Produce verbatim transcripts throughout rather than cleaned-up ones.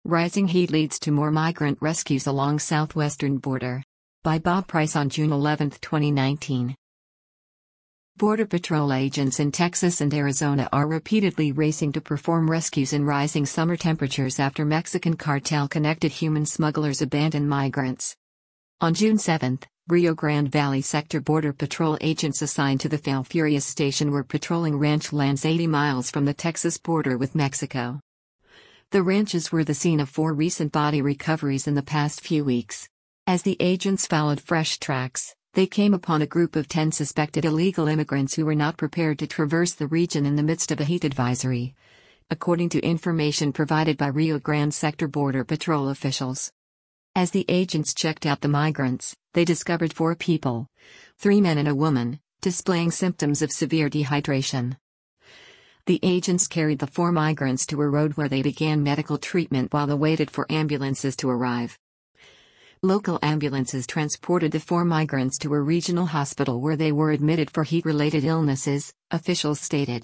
Rising heat leads to more migrant rescues along southwestern border. By Bob Price on June eleventh, twenty nineteen. Border Patrol agents in Texas and Arizona are repeatedly racing to perform rescues in rising summer temperatures after Mexican cartel-connected human smugglers abandon migrants. On June seventh, Rio Grande Valley Sector Border Patrol agents assigned to the Falfurrias station were patrolling ranch lands eighty miles from the Texas border with Mexico. The ranches were the scene of four recent body recoveries in the past few weeks. As the agents followed fresh tracks, they came upon a group of ten suspected illegal immigrants who were not prepared to traverse the region in the midst of a heat advisory, according to information provided by Rio Grande Sector Border Patrol officials. As the agents checked out the migrants, they discovered four people, three men and a woman, displaying symptoms of severe dehydration. The agents carried the four migrants to a road where they began medical treatment while they waited for ambulances to arrive. Local ambulances transported the four migrants to a regional hospital where they were admitted for heat-related illnesses, officials stated.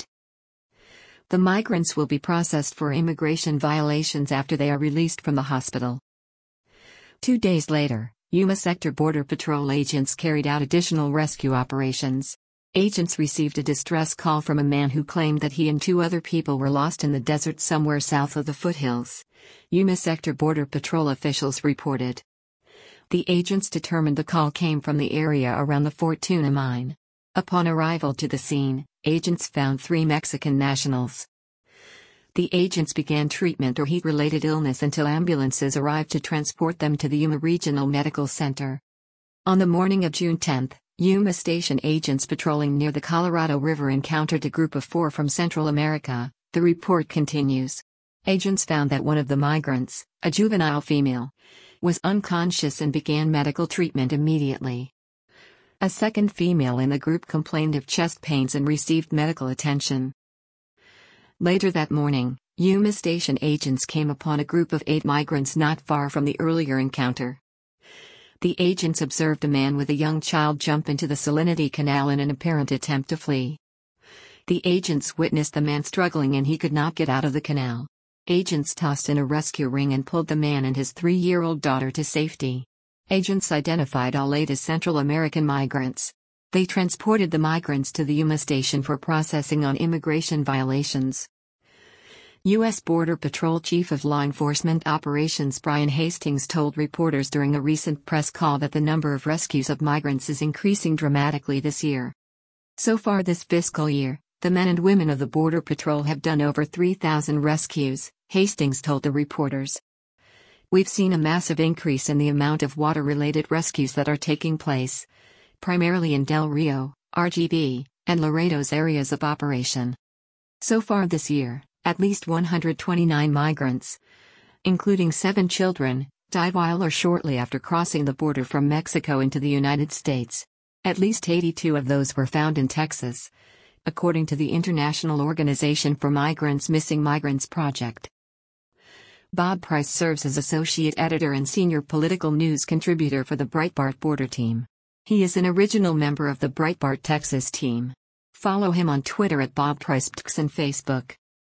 The migrants will be processed for immigration violations after they are released from the hospital. Two days later, Yuma Sector Border Patrol agents carried out additional rescue operations. Agents received a distress call from a man who claimed that he and two other people were lost in the desert somewhere south of the foothills, Yuma Sector Border Patrol officials reported. The agents determined the call came from the area around the Fortuna mine. Upon arrival to the scene, agents found three Mexican nationals. The agents began treatment or heat-related illness until ambulances arrived to transport them to the Yuma Regional Medical Center. On the morning of June tenth, Yuma Station agents patrolling near the Colorado River encountered a group of four from Central America, the report continues. Agents found that one of the migrants, a juvenile female, was unconscious and began medical treatment immediately. A second female in the group complained of chest pains and received medical attention. Later that morning, Yuma Station agents came upon a group of eight migrants not far from the earlier encounter. The agents observed a man with a young child jump into the Salinity Canal in an apparent attempt to flee. The agents witnessed the man struggling and he could not get out of the canal. Agents tossed in a rescue ring and pulled the man and his three-year-old daughter to safety. Agents identified all eight as Central American migrants. They transported the migrants to the Yuma station for processing on immigration violations. U S Border Patrol Chief of Law Enforcement Operations Brian Hastings told reporters during a recent press call that the number of rescues of migrants is increasing dramatically this year. So far this fiscal year, the men and women of the Border Patrol have done over three thousand rescues, Hastings told the reporters. We've seen a massive increase in the amount of water-related rescues that are taking place, primarily in Del Rio, R G V, and Laredo's areas of operation. So far this year, at least one hundred twenty-nine migrants, including seven children, died while or shortly after crossing the border from Mexico into the United States. At least eighty-two of those were found in Texas, according to the International Organization for Migrants Missing Migrants Project. Bob Price serves as associate editor and senior political news contributor for the Breitbart Border Team. He is an original member of the Breitbart Texas team. Follow him on Twitter at Bob Price and Facebook.